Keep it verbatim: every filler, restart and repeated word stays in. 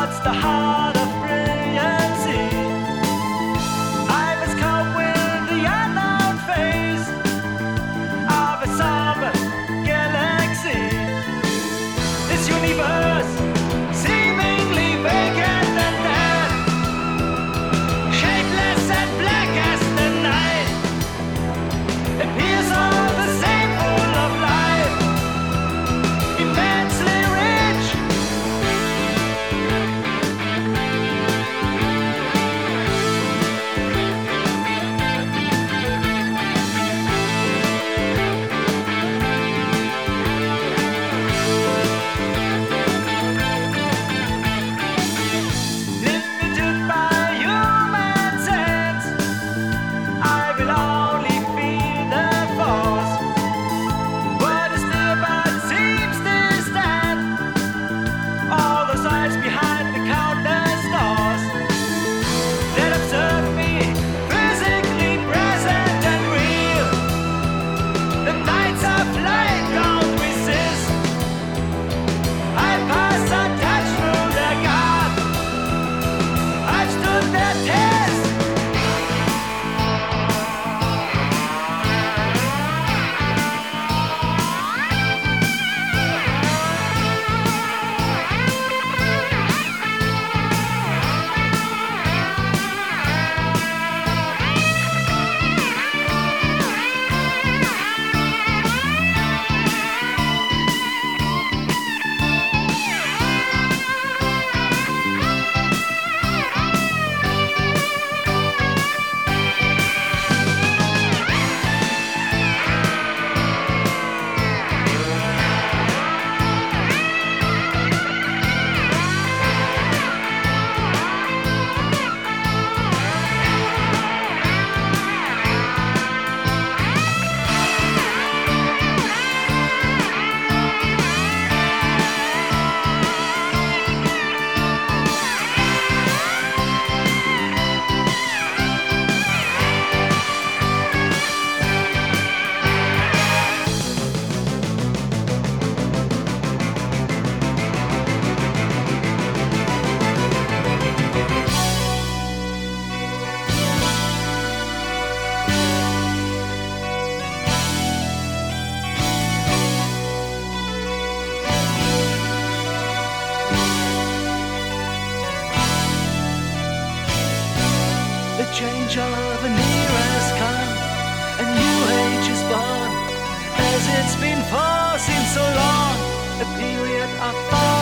what's the heart of brilliancy? I must cope with the unknown phase of a somber galaxy. This universe, seemingly vacant and dead, shapeless and black as the night, appears all the same, full of life, immensely rich. Limited by human sense, I will only feel the force. What is nearby seems distant, all the signs behind the countless doors that observe me, physically present and real. The nights of light don't resist. I pass untouched through their guard. I've stood their test. The change of an era has come, a new age is born, as it's been for since so long, a period of thought.